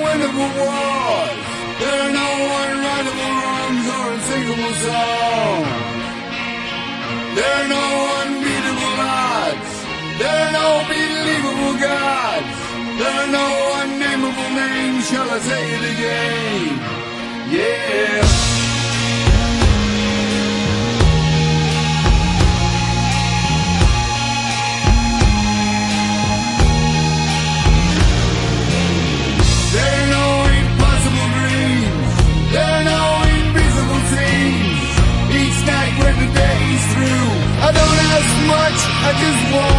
winnable wars. There are no unrightable wrongs or unsingable songs. There are no unbeatable odds. There are no believable gods. There are no unnameable names. Shall I say it again? Yeah. When the day's through, I don't ask much, I just want